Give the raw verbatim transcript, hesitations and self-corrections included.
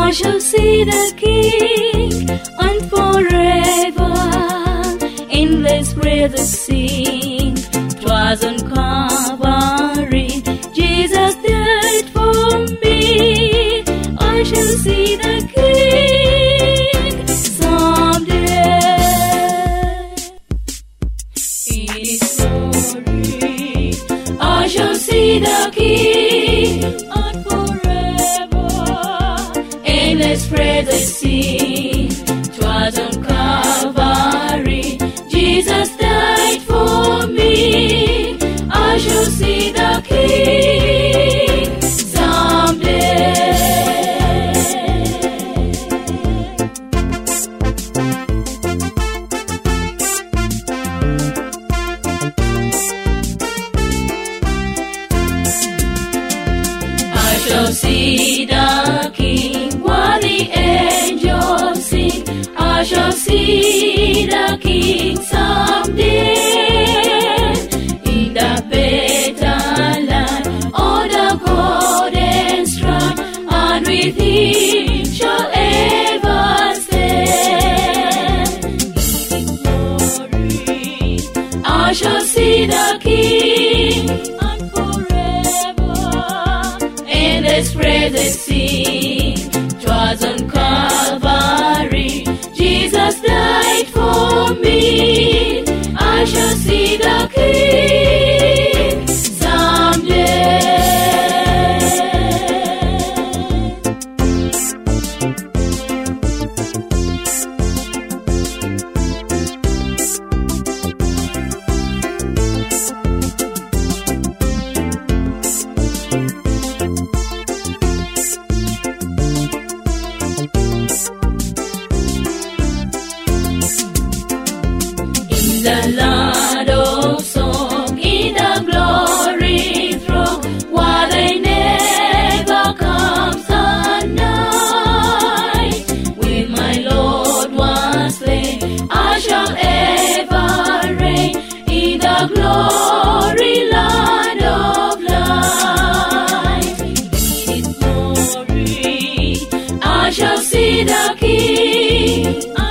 I shall see the King, and forever endless praises sing. 'Twas on Calvary Jesus died for me. I shall see the King someday. In His glory, I shall see the King, and forever endless praises sing. 'Twas on Calvary Jesus died for me. I shall see the King someday. I shall see the King while the angels sing. I shall see the King someday in the better land on the golden strand, and with Him shall ever stand. In glory, I shall see the King, and forever endless praises sing. 'Twas on Calvary Jesus died for me. I shall see the King someday. In the land of song, in the glory throng, while they never comes at night, with my Lord was slain, I shall ever reign in the glory land of light. In His glory, I shall see the King.